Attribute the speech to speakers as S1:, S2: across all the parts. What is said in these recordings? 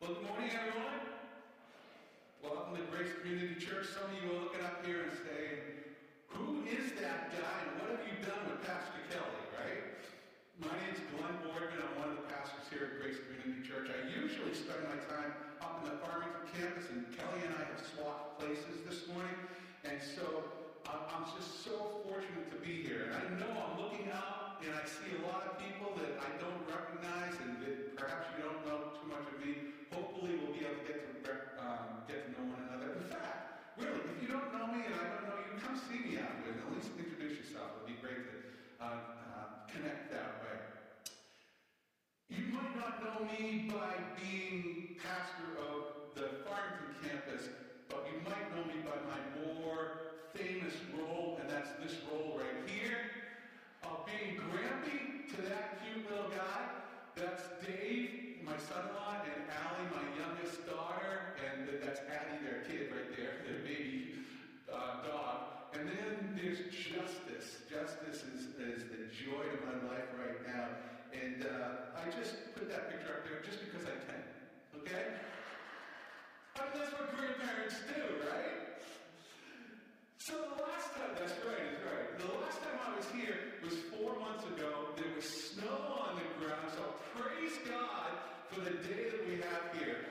S1: Well, good morning, everyone. Welcome to Grace Community Church. Some of you are looking up here and saying, who is that guy and what have you done with Pastor Kelly, right? My name's Glenn Boardman. I'm one of the pastors here at Grace Community Church. I usually spend my time up in the Farmington campus, and Kelly and I have swapped places this morning. And so I'm just so fortunate to be here. And I know I'm looking out and I see a lot of people that I don't recognize and that perhaps you don't know too much of me. Hopefully we'll be able to get to know one another. In fact, really, if you don't know me and I don't know you, come see me after and at least introduce yourself. It would be great to connect that way. You might not know me by being pastor of the Farmington campus, but you might know me by my more famous role, and that's this role right here, of being Grampy to that cute little guy. That's Dave, my son-in-law, and Allie, my youngest daughter, and that's Addie, their kid right there, their baby dog. And then there's Justice. Justice is the joy of my life right now. And I just put that picture up there just because I can, okay? I mean, that's what grandparents do, right? So the last time, that's right. The last time I was here was 4 months ago. There was snow on the ground, so praise God for the day that we have here.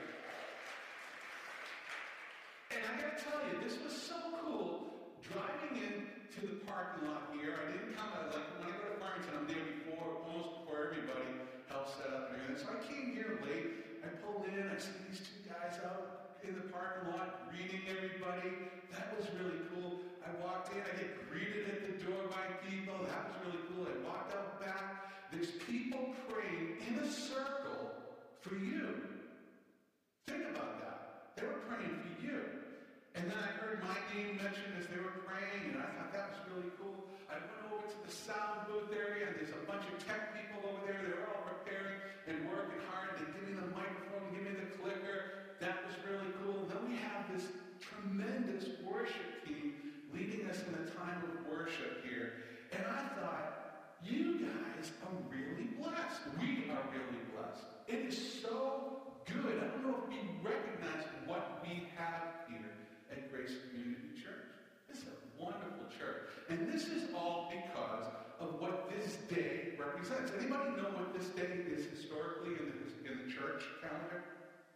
S1: And I gotta tell you, this was so cool. Driving into the parking lot here, I didn't come out, like when I go to Farmington, I'm there almost before everybody helps set up and everything. So I came here late, I pulled in, I see these two guys out in the parking lot greeting everybody. That was really cool. I walked in, I get greeted at the door by people. That was really cool. I walked out back. There's people praying in a circle for you. Think about that. They were praying for you. And then I heard my name mentioned as they were praying, and I thought that was really cool. I went over to the sound booth area, and there's a bunch of tech people over there. They're all preparing and working hard. They give me the microphone, give me the clicker. That was really cool. And then we have this tremendous worship team leading us in a time of worship here. And I thought, you guys are really blessed. We are really blessed. It is so good. I don't know if we recognize what we have here at Grace Community Church. This is a wonderful church. And this is all because of what this day represents. Anybody know what this day is historically in the church calendar?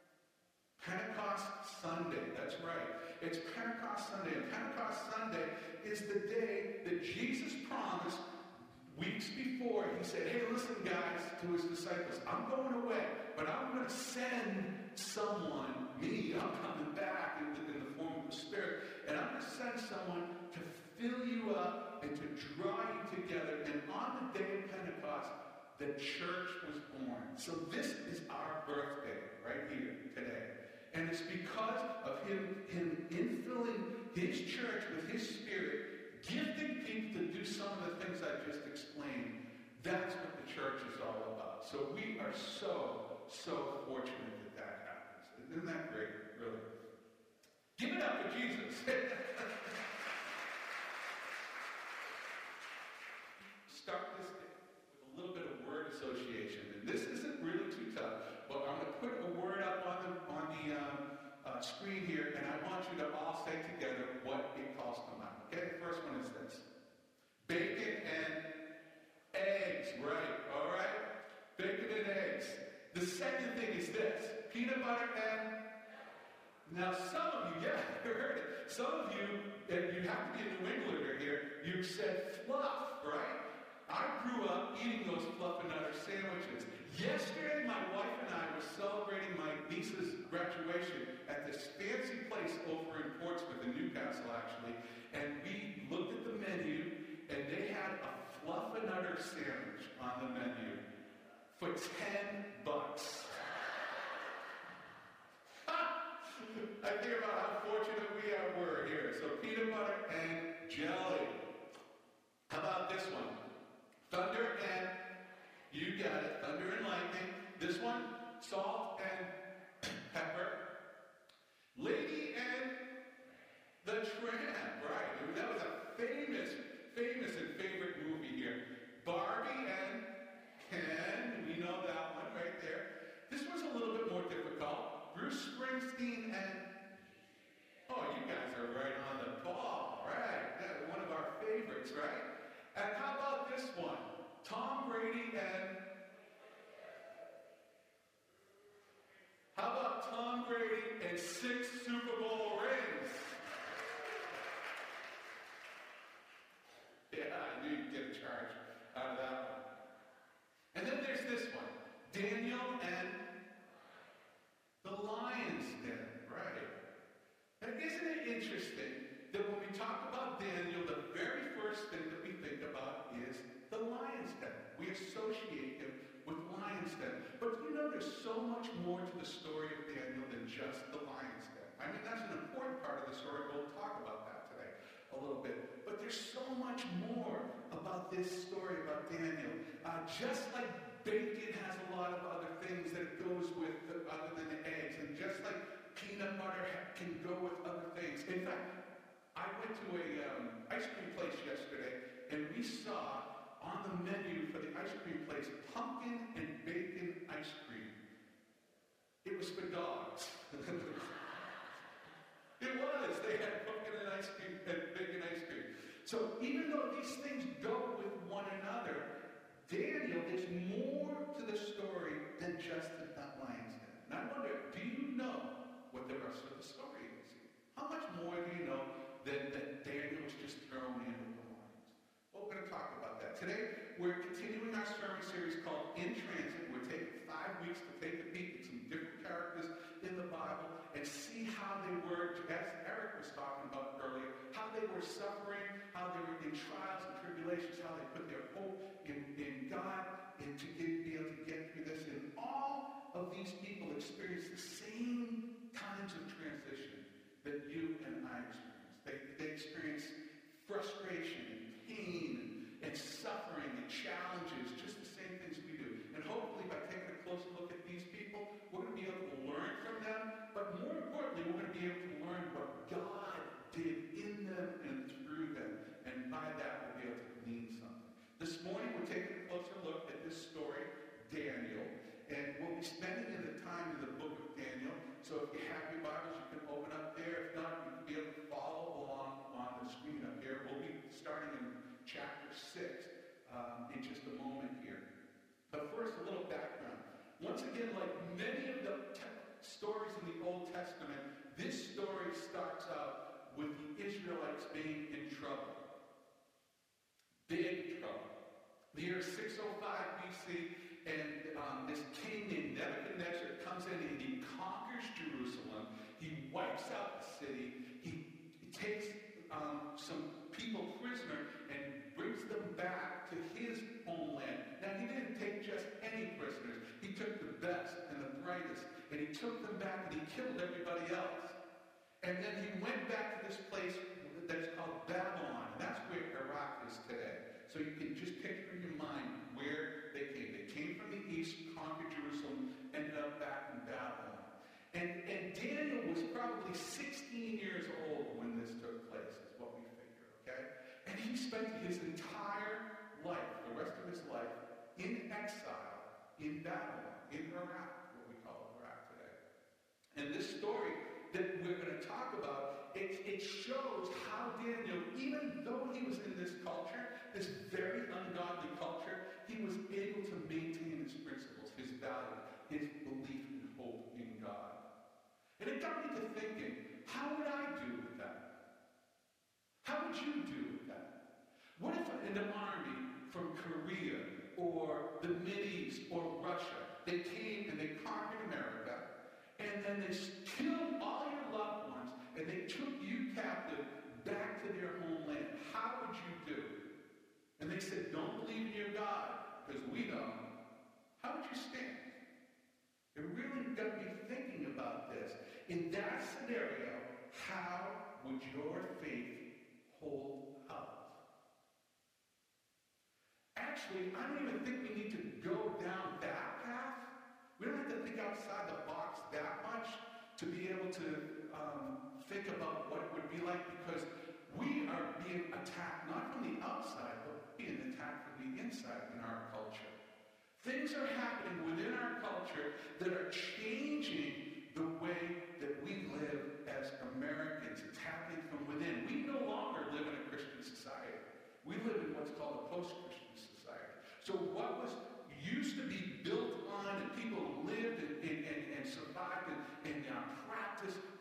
S1: Pentecost Sunday. That's right. It's Pentecost Sunday. And Pentecost Sunday is the day that Jesus promised weeks before. He said, hey, listen, guys, to his disciples, I'm going away, but I'm going to send someone, me, I'm coming back in the form of the Spirit, and I'm going to send someone to fill you up and to draw you together. And on the day of Pentecost, the church was born. So this is our birthday right here today. And it's because of him infilling his church with his Spirit, gifting people to do some of the things I just explained. That's what the church is all about. So we are so fortunate that happens. Isn't that great, really? Give it up for Jesus. Start this day with a little bit of word association. And this isn't really too tough, but I'm going to put a word up on the screen here, and I want you to all say together what it calls to mind. Okay, the first one is this. Bacon and eggs. Right, all right? Bacon and eggs. The second thing is this. Peanut butter and... Now, some of you, yeah, you heard it. Some of you, and you have to be a New Englander here, you said fluff, right? I grew up eating those Fluff-N-Nutter sandwiches. Yesterday, my wife and I were celebrating my niece's graduation at this fancy place over in Portsmouth, in Newcastle, actually, and we looked at the menu, and they had a Fluff-N-Nutter sandwich on the menu for $10. I think about how fortunate we were here. So peanut butter and jelly. How about this one? Thunder and, you got it, thunder and lightning. This one, salt and pepper. Lady and the Tramp, right? I mean, that was a famous and favorite movie here. Barbie and Ken, we know that one right there. This one's a little bit more difficult. and 6 Super Bowl rings. Yeah, I knew you'd get a charge out of that one. And then there's this one, Daniel and the lion's den, right? And isn't it interesting that when we talk about Daniel, the very first thing that we think about is the lion's den. We associate him with lion's den. But you know there's so much more to the story of Daniel than just the lion's den. I mean, that's an important part of the story. We'll talk about that today a little bit. But there's so much more about this story about Daniel. Just like bacon has a lot of other things that it goes with other than the eggs, and just like peanut butter can go with other things. In fact, I went to a ice cream place yesterday, and we saw on the menu for the ice cream place pumpkin and bacon ice cream. It was for dogs. It was. They had pumpkin and ice cream and bacon ice cream. So even though these things go with one another, Daniel, there's more to the story than just the lion's den. And I wonder, do you know what the rest of the story is? How much more do you know than Daniel was just thrown in with the lions? Well, we're going to talk about that. Today, we're continuing our sermon series called In Transit. We're taking 5 weeks to take a peek at some different characters in the Bible and see how they were, as Eric was talking about earlier, how they were suffering, how they were in trials and tribulations, how they put their hope in God and to be able to get through this. And all of these people experience the same kinds of transition that you and I experience. They experience frustration and pain and suffering and challenges, just the same things we do. And hopefully by taking a closer look at these people, we're going to be able to learn from them, but more importantly, we're going to be able to learn what God did in them and through them. And by that, we'll be able to glean something. This morning, we're taking a closer look at this story, Daniel, and we'll be spending the time in the book of Daniel. So if you have your Bibles, you can open up there. If not, you can be able to follow along on the screen up here. We'll be starting in chapter 6 in just a moment here. But first, a little background. Once again, like many of the stories in the Old Testament, this story starts out with the Israelites being in trouble. Big trouble. The year 605 BC, and this king named Nebuchadnezzar comes in and he conquers Jerusalem. He wipes out the city. He takes some people prisoner and brings them back to his homeland. Now, he didn't take just any prisoners. He took the best and the brightest, and he took them back and he killed everybody else. And then he went back to this place that's called Babylon, and that's where Iraq is today. So you can just picture in your mind where they came. They came from the east, conquered Jerusalem, ended up back in Babylon. And Daniel was probably 16 years old when this took place, is what we figure, okay? And he spent his entire life, the rest of his life, in exile in Babylon, in Iraq, what we call Iraq today. And this story that we're going to talk about, it shows how Daniel, even though he was in this culture, this very ungodly culture, he was able to maintain his principles, his value, his belief and hope in God. And it got me to thinking, how would I do with that? How would you do with that? What if in an army from Korea or the Mideast or Russia, they came and they conquered America, and then they killed all your loved ones, and they took you captive back to their homeland? How would you do? And they said, don't believe in your God, because we don't. How would you stand? It really got me thinking about this. In that scenario, how would your faith hold up? Actually, I don't even think we need to go down that path. We don't have to think outside the box that much to be able to think about what it would be like, because we are being attacked not from the outside, but being attacked from the inside in our culture. Things are happening within our culture that are changing the way that we live as Americans. It's happening from within. We no longer live in a Christian society. We live in what's called a post-Christian society. So what was used to be built on and people lived and survived and practiced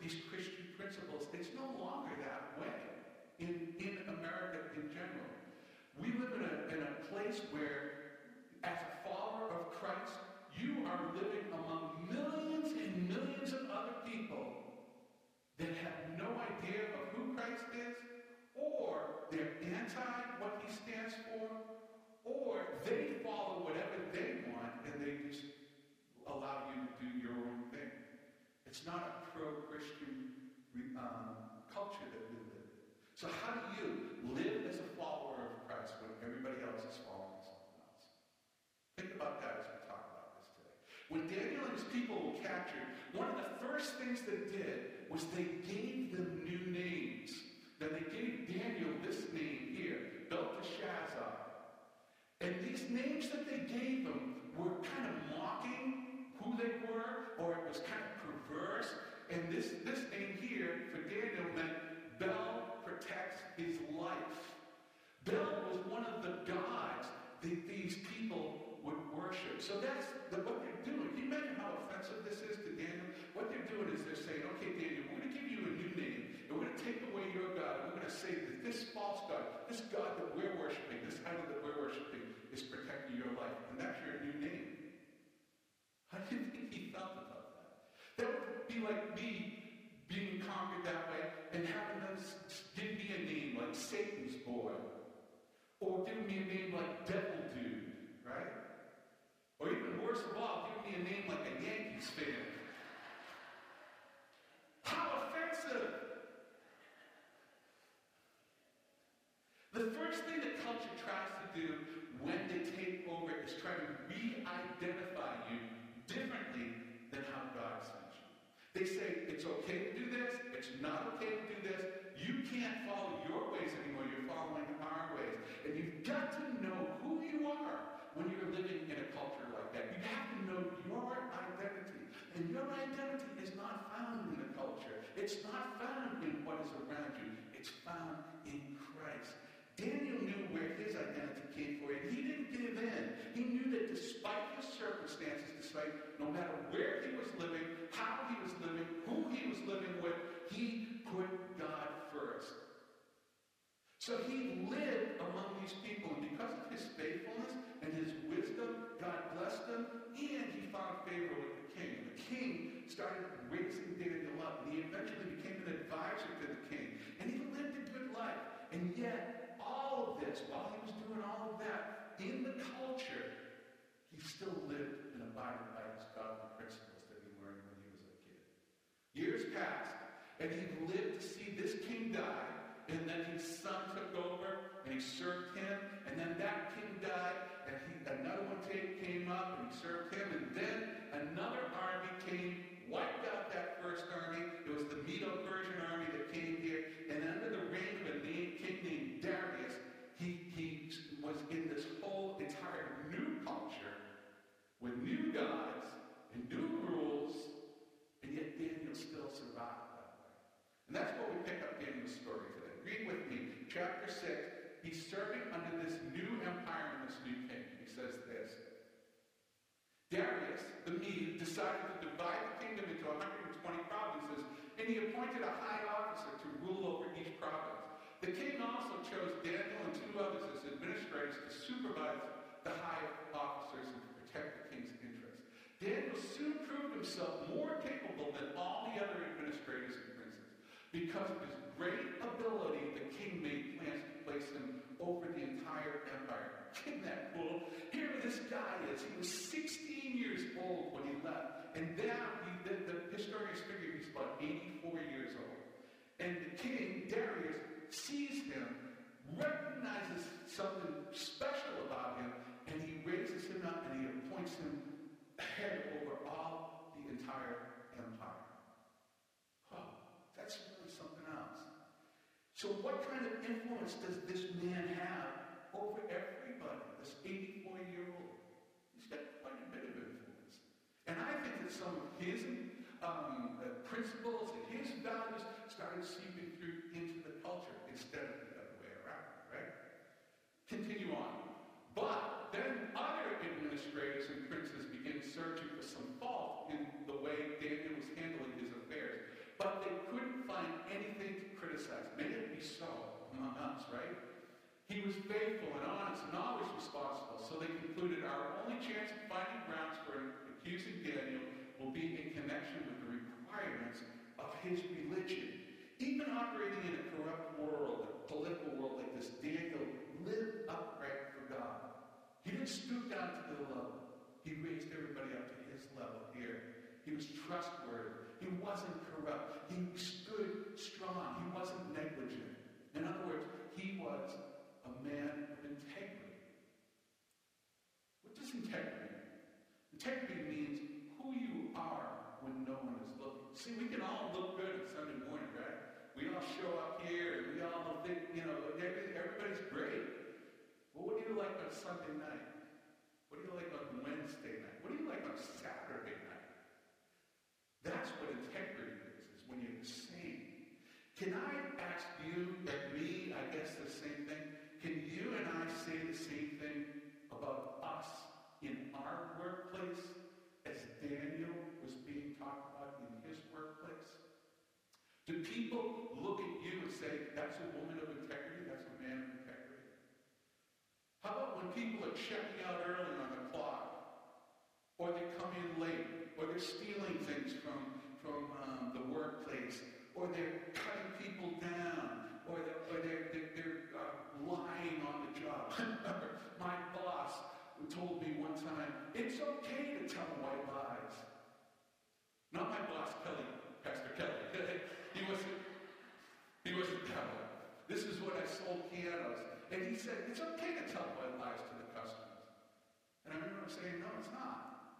S1: We live in a place where, as a follower of Christ, you are living among millions and millions of other people that have no idea of who Christ is, or they're anti what he stands for, or they follow whatever they want and they just allow you to do your own thing. It's not a pro-Christian culture that we live in. So how do you live as a follower of Christ when everybody else is following something else? Think about that as we talk about this today. When Daniel and his people were captured, one of the first things they did was they gave them new names. Now they gave Daniel this name here, Belteshazzar. And these names that they gave him were kind of mocking who they were, or it was kind of perverse. And this name here for Daniel meant Bel protects his life. Bel was one of the gods that these people would worship. So that's what they're doing. Can you imagine how offensive this is to Daniel? What they're doing is they're saying, okay, Daniel, we're going to give you a new name, and we're going to take away your God, and we're going to say that this false God, this God that we're worshiping, this idol that we're worshiping, is protecting your life. And that's your new name. How do you think he felt about that? That would be like me being conquered that way and having them give me a name like Satan's boy. Or give me a name like Devil Dude, right? Or even worse of all, give me a name like a Yankees fan. How offensive! The first thing that culture tries to do when they take over is try to re-identify you differently than how God sees you. They say, it's okay to do this, it's not okay to do this, you can't follow your ways anymore, you're following our ways. And you've got to know who you are when you're living in a culture like that. You have to know your identity. And your identity is not found in the culture. It's not found in what is around you. It's found in Christ. Daniel knew where his identity came from, and he didn't give in. He knew that despite his circumstances, despite no matter where he was living, how he was living, who he was living with, he put God first. So he lived among these people, and because of his faithfulness and his wisdom, God blessed him, and he found favor with the king. The king started raising Daniel up, and he eventually became an advisor to the king, and he lived a good life. And yet, all of this, while he was doing all of that, in the culture, he still lived and abided by his godly principles that he learned when he was a kid. Years passed, and he lived to see this king die, and then his son took over, and he served him, and then that king died, and another one came up, and he served him, and then another army came, wiped out that first army. It was the Medo-Persian army that came here, and under the reign of a king named Darius, he was in this whole entire new culture with new gods and new rules, and yet Daniel still survived that way. And that's what we pick up Daniel's story today. Read with me, chapter 6. He's serving under this new empire and this new king. He says this. Darius, the Mede, decided to divide the kingdom into 120 provinces, and he appointed a high officer to rule over each province. The king also chose Daniel and 2 others as administrators to supervise the high officers and to protect the king's interests. Daniel soon proved himself more capable than all the other administrators and princes. Because of his great ability, the king made plans to place him over the entire empire. Isn't that cool? Here this guy is. He was 16 years old when he left. And now the historians figure he's about 84 years old. And the king, Darius, sees him, recognizes something special about him, and he raises him up and he appoints him head over all the entire empire. Oh, that's really something else. So what kind of influence does this man have over everybody, this 84-year-old? He's got quite a bit of influence. And I think that some of his principles and his values started seeping through into the culture instead of the other way around, right? Continue on. But then other administrators and princes began searching for some fault in the way Daniel was handling his affairs. But they couldn't find anything to criticize. May it be so among us, right? He was faithful and honest and always responsible. So they concluded our only chance of finding grounds for accusing Daniel will be in connection with the requirements of his religion. Even operating in a corrupt world, a political world like this, Daniel lived upright for God. He didn't stoop down to their level. He raised everybody up to his level here. He was trustworthy. He wasn't corrupt. He stood strong. He wasn't negligent. In other words, he was a man of integrity. What does integrity mean? Integrity means who you are when no one is looking. See, we can all look good on Sunday morning, right? We all show up here, and we all think, everybody's great. Well, what do you like on Sunday night? What do you like on Wednesday night? What do you like on Saturday night? That's what integrity is when you're the same. Can I ask you and me, I guess the same thing, can you and I say the same thing about us in our workplace as Daniel was being talked about in his workplace? Do people look at you and say, that's a woman of integrity, that's a man of integrity? How about when people are checking out early on the clock, or they come in late, or they're stealing things from the workplace, or they're cutting people down, or they're lying on the job. My boss told me one time, it's okay to tell white lies. Not my boss, Kelly, Pastor Kelly. He wasn't that way. This is what I sold pianos. And he said, it's okay to tell white lies to the customers. And I remember him saying, no, it's not.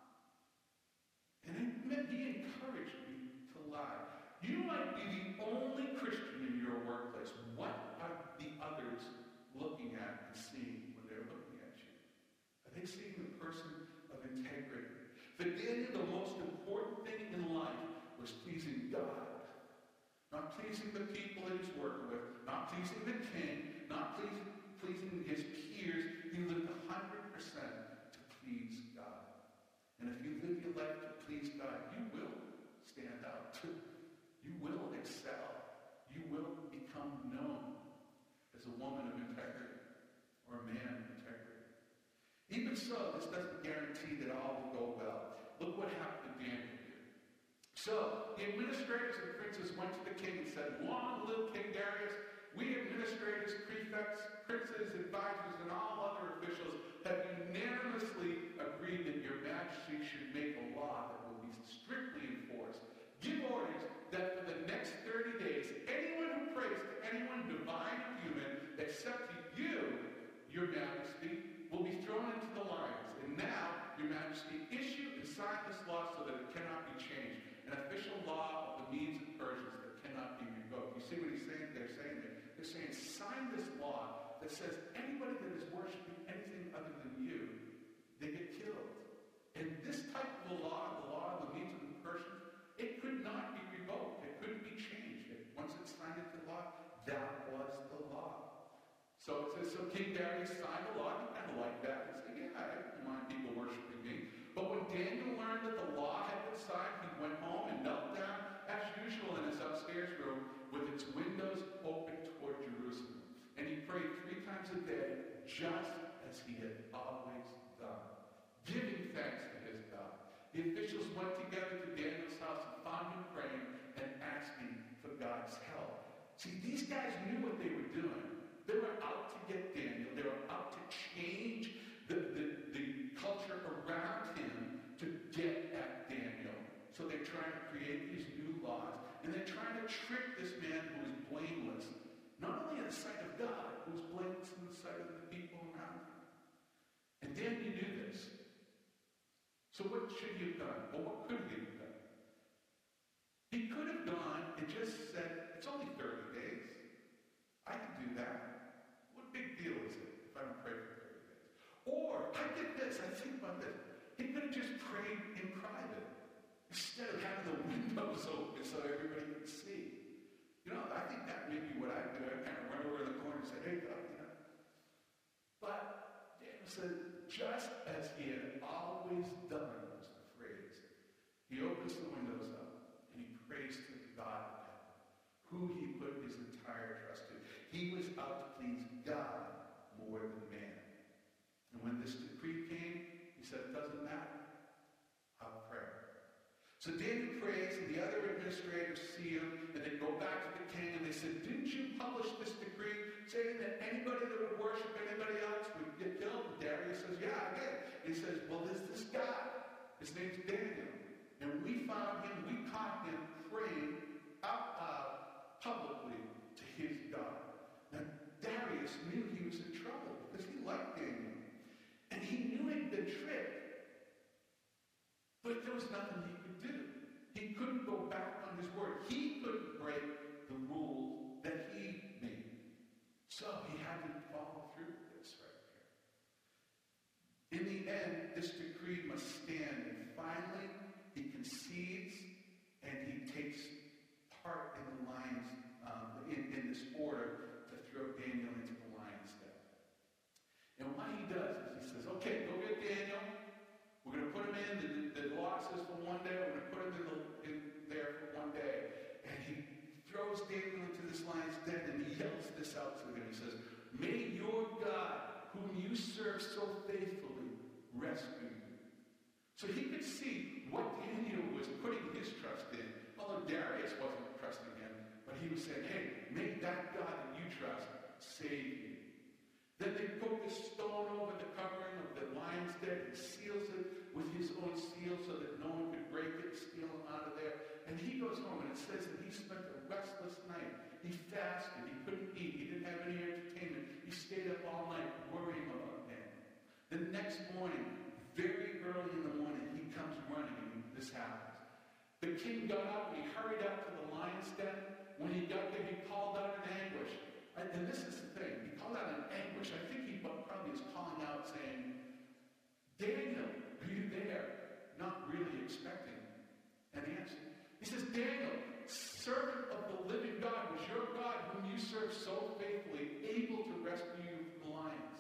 S1: And he encouraged me to lie. You might be the only Christian in your workplace. What are the others looking at and seeing when they're looking at you? Are they seeing the person of integrity? For Daniel, the most important thing in life was pleasing God. Not pleasing the people that he's working with, not pleasing the king, not pleasing his peers. He lived 100% to please God. And if you live your life to please God, you will stand out. You will excel. You will become known as a woman of integrity or a man of integrity. Even so, this doesn't guarantee that all will go well. Look what happened to Daniel here. So, the administrators and princes went to the king and said, long live King Darius. We administrators, prefects, princes, advisors, and all other officials have unanimously agreed that your majesty should make a law that will be strictly enforced. Give orders that for the next 30 days, anyone who prays to anyone divine or human, except to you, your majesty, will be thrown into the lions. And now, your majesty, issue and sign this law so that it cannot be changed. An official law of the Medes and Persians that cannot be revoked. You see what he's saying? They're saying there. They're saying, sign this law that says anybody that is worshiping anything other than you, they get killed. And this type of a law, the law of the Medes and the Persians, it could not be revoked. It couldn't be changed. Once it's signed into law, that was the law. So it says, so King Darius signed the law. He kind of liked that. He said, yeah, I don't mind people worshiping me. But when Daniel learned that the law had been signed, he went home and knelt down, as usual, in his upstairs room with its windows open toward Jerusalem. And he prayed 3 times a day, just as he had always done, giving thanks to his God. The officials went together to Daniel's house and found him praying and asking for God's help. See, these guys knew what they were doing. They were out to get Daniel. They were out to change the culture around him to get at Daniel. So they're trying to create these new laws, and they're trying to trick this man who is blameless, not only in the sight of God, who is blameless in the sight of the people around him. And Daniel knew this. So what should he have done? Or what could he have done? He could have gone and just said, it's only 30 days. I can do that. What big deal is it if I don't pray for 30 days? Or, I get this, I think about this. He could have just prayed in private instead of having the windows open so everybody could see. You know, I think that may be what I do. I kind of run over in the corner and say, hey, God, you know. But Daniel said, just as he had always done, was the phrase. He opens the windows up and he prays to the God of heaven, who he put his entire trust in. He was out to please God more than man. And when this decree came, he said, it doesn't matter. I'll pray. So Daniel prays, and the other administrators see him, and they go back to the king, and they said, didn't you publish this decree saying that anybody that would worship anybody else would get killed? And Darius says, yeah, I did. And he says, well, there's this guy. His name's Daniel. And we found him, we caught him praying out loud publicly to his God. Now, Darius knew he was in trouble because he liked Daniel. And he knew he'd been tricked. But there was nothing he could do. He couldn't go back on his word. He couldn't break the rules that he made. So he had to follow through with this right here. In the end, this decree must stand. And finally, he concedes and he takes part in the lions, in this order to throw Daniel into the lion's den. And what he does is he says, okay, go get Daniel. We're going to put him in. The law says for one day. We're going to put him in there for one day. And he throws Daniel into this lion's den and he yells this out to him. He says, may your God, whom you serve so faithfully, rescue you. So he could see what Daniel was putting his trust in. Although Darius wasn't trusting him, but he was saying, hey, make that God that you trust save you. Then they put the stone over the covering of the lion's den and seals it with his own seal so that no one could break it, steal him out of there. And he goes home, and it says that he spent a restless night. He fasted. He couldn't eat. He didn't have any entertainment. He stayed up all night worrying about Daniel. The next morning, very early in the morning, he comes running, and this happens. The king got up, and he hurried out to the lion's den. When he got there, he called out in anguish. And this is the thing. He called out in anguish. I think he probably was calling out saying, Daniel, are you there? Not really expecting an answer. He says, Daniel, servant of the living God, was your God, whom you serve so faithfully, able to rescue you from the lions?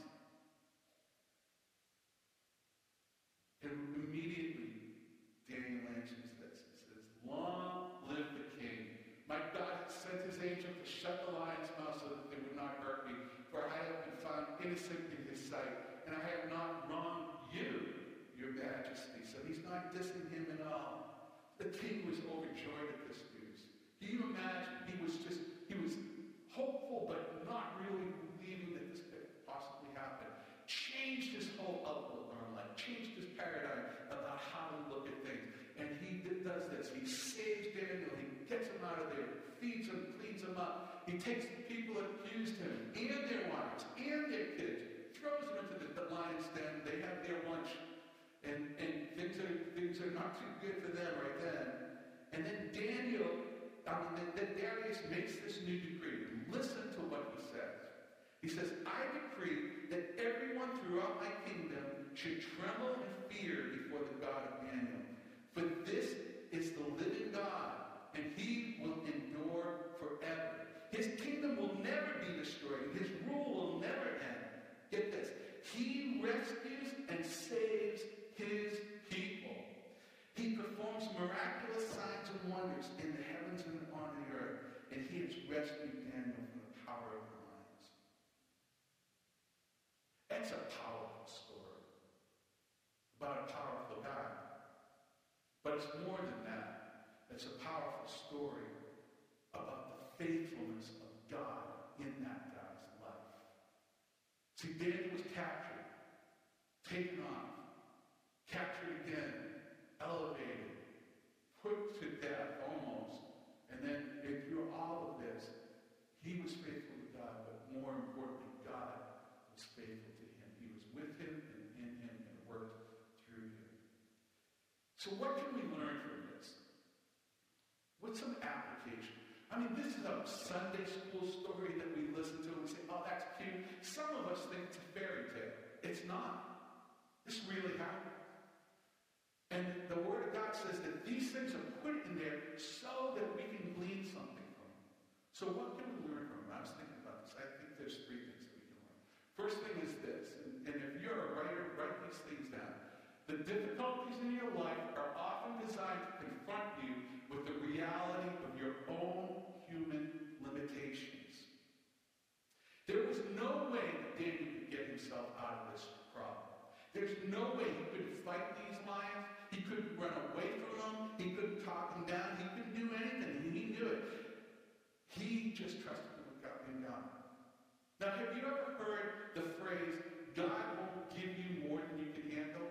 S1: And immediately, Daniel answers this. He says, long live the king. My God has sent his angel to shut the lion's mouth so that they would not hurt me, for I have been found innocent in his sight, and I have not wronged you, your majesty. So he's not dissing him at all. The king was overjoyed at this news. Can you imagine? He was hopeful, but not really believing that this could possibly happen. Changed his whole outlook on life. Changed his paradigm about how to look at things. And he does this. He saves Daniel. He gets him out of there. Feeds him, cleans him up. He takes the people that accused him and their wives and their kids, throws them into the lion's den. They have their lunch. And things are not too good for them right then. And then Darius makes this new decree. Listen to what he says. He says, I decree that everyone throughout my kingdom should tremble and fear before the God of Daniel. For this is the living God, and he will endure forever. His kingdom will never be destroyed. His rule will never end. Get this. He rescues and saves his people. He performs miraculous signs and wonders in the heavens and on the earth. And he has rescued Daniel from the power of the lions. That's a powerful story about a powerful God. But it's more than that. It's a powerful story about the faithfulness of God in that guy's life. See, Daniel was captured, taken off, captured again, elevated, put to death almost. And then through all of this, he was faithful to God, but more importantly, God was faithful to him. He was with him and in him and worked through him. So what can we learn from this? What's some application? I mean, this is a Sunday school story that we listen to and we say, oh, that's cute. Some of us think it's a fairy tale. It's not. This really happened. And the Word of God says that these things are put in there so that we can glean something from them. So what can we learn from them? I was thinking about this. I think there's three things that we can learn. First thing is this, and if you're a writer, write these things down. The difficulties in your life are often designed to confront you with the reality of your own human limitations. There was no way that Daniel could get There's no way he could fight these lions. He couldn't run away from them. He couldn't talk them down. He couldn't do anything. He knew it. He just trusted in God. Now, have you ever heard the phrase, God won't give you more than you can handle?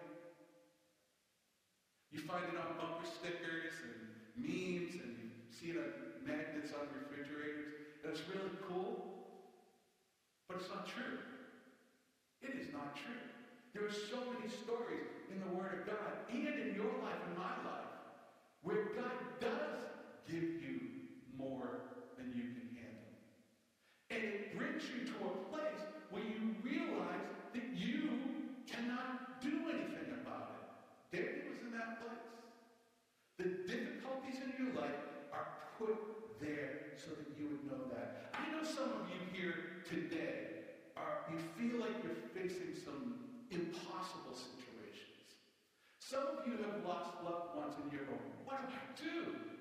S1: You find it on bumper stickers and memes, and you see it on magnets on refrigerators, and it's really cool, but it's not true. It is not true. There are so many stories in the Word of God, and in your life and my life, where God does give you more than you can handle. And it brings you to a place where you realize that you cannot do anything about it. David was in that place. The difficulties in your life are put there so that you would know that. I know some of you here today you feel like you're facing some impossible situations. Some of you have lost loved ones and you're going, what do I do?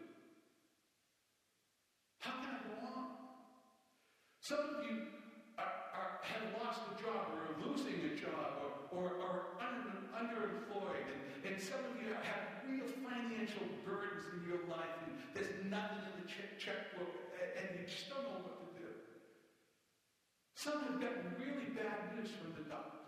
S1: How can I go on? Some of you have lost a job or are losing a job or are underemployed. And some of you have real financial burdens in your life and there's nothing in the checkbook and you just don't know what to do. Some have gotten really bad news from the doctor.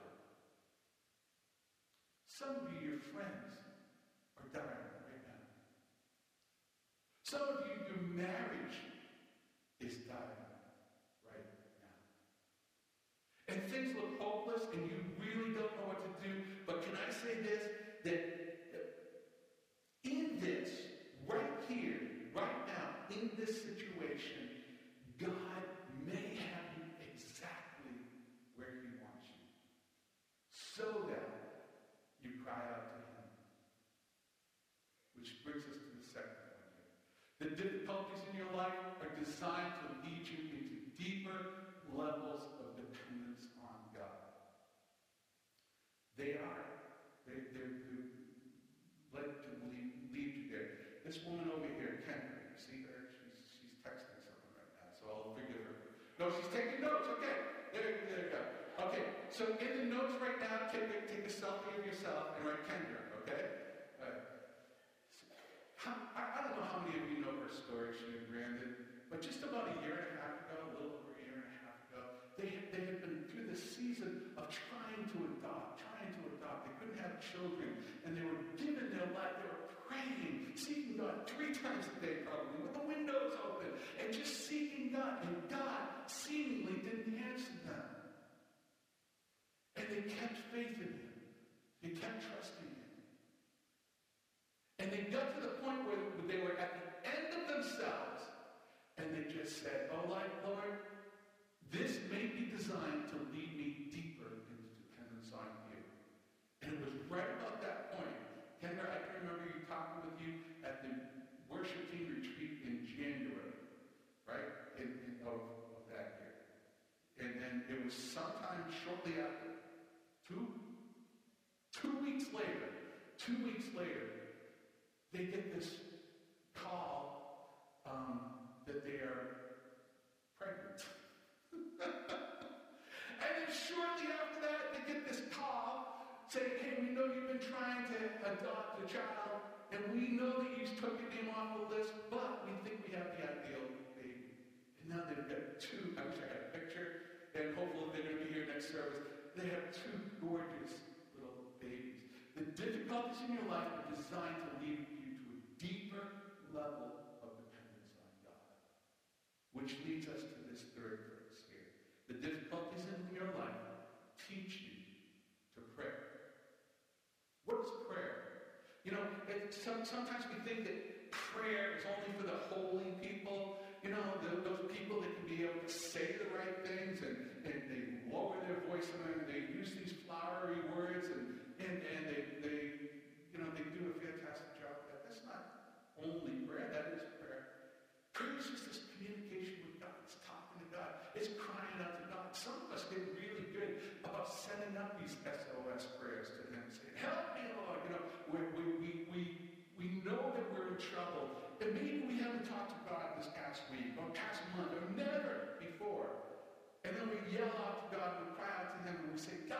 S1: Some of you, your friends, are dying right now. Some of you, your marriage is dying right now. And things look hopeless and you really don't know what to do. But can I say this? That in this, right here, right now, in this situation, God may have you exactly where He wants you. So that you cry out to Him. Which brings us to the second point here. The difficulties in your life are designed to lead you into deeper levels of dependence on God. They're led to lead you there. This woman over here, Kendra, you see her? She's texting something right now, so I'll forgive her. No, she's taking notes. Okay, there you go. Okay, so in the notes right now, take a selfie of yourself and write Kendra. Okay. I don't know how many of you know her story, she and Brandon, but just about a year and a half ago, a little over a year and a half ago, they had been through this season of trying to adopt. They couldn't have children, and they were giving their life. They were praying, seeking God 3 times a day probably, with the windows open, and just seeking God, and God seemingly didn't answer them. And they kept faith in Him. They kept trusting Him. And they got to the point where they were at the end of themselves, and they just said, oh, Lord, this may be designed to lead me deeper into dependence on You. And it was right about that point. Kendra, I can remember talking with you at the worship team retreat in January, right, of that year. And then it was sometime shortly after, two weeks later, they get this call that they are pregnant. And then shortly after that, they get this call saying, hey, we know you've been trying to adopt a child, and we know that you took your name off the list, but we think we have the ideal baby. And now they've got 2, I wish I had a picture, and hopefully they're going to be here next service. They have 2 gorgeous little babies. The difficulties in your life are designed to lead you to a deeper level of dependence on God. Which leads us to this third verse here. The difficulties in your life teach you to pray. What is prayer? You know, sometimes we think that prayer is only for the holy people. You know, those people that can be able to say the right things and they lower their voice and they use these flowery words and they do a fantastic job of that. That's not only prayer, that is prayer. Prayer is just this communication with God. It's talking to God. It's crying out to God. Some of us get really good about sending up these SOS prayers to Him, saying, help me, Lord. You know, we know that we're in trouble. And maybe we haven't talked to God this past week or past month or never before. And then we yell out to God, we cry out to Him, and we say, God,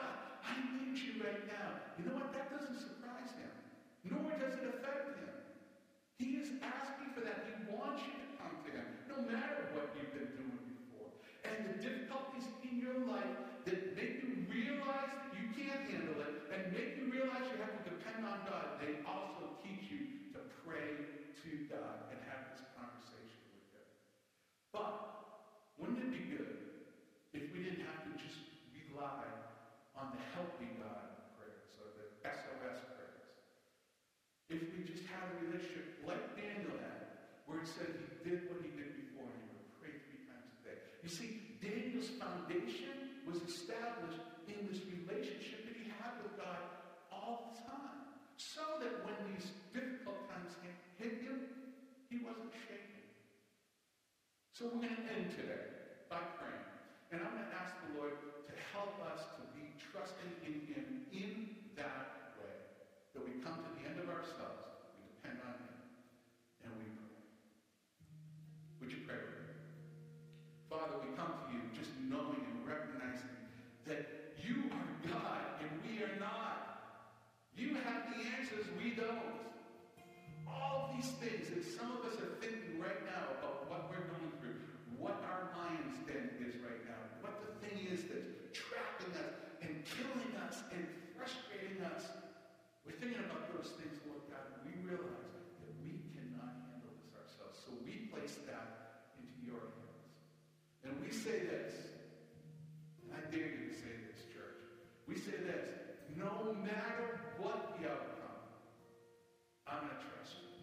S1: I need you right now. You know what? That doesn't surprise him, nor does it affect him. He is asking for that. He wants you to come to him, no matter what you've been doing before. And the difficulties in your life that make you realize that you can't handle it, and make you realize you have to depend on God, they also teach you to pray to God and have this conversation with him. But wouldn't it be good if we didn't have to just rely on the helping God prayers or the SOS prayers? If we just had a relationship like Daniel had, where it said he did what he did before and he would pray 3 times a day. You see, Daniel's foundation was established in this relationship that he had with God all the time, so that when these difficult times hit him, he wasn't shaken. So we're going to end today by praying. And I'm going to ask the Lord to help us to be trusting in him in that way. That we come to the end of ourselves, we depend on him, and we pray. Would you pray with me? Father, we come to you just knowing and recognizing that you are God and we are not. You have the answers, we don't. All these things that some of us are thinking right now about what we're going through, what our lion's den is right now, what the thing is that's trapping us and killing us and frustrating us. We're thinking about those things, Lord God, and we realize that we cannot handle this ourselves. So we place that into your hands. And we say this, and I dare you to say this, church. We say this, no matter what the outcome, I'm going to trust you.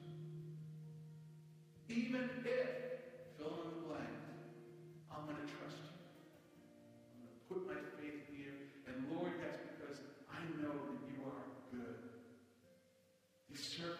S1: Even if, fill in the blank, I'm going to trust you. I'm going to put my faith in you. And Lord, that's because I know that you are good. These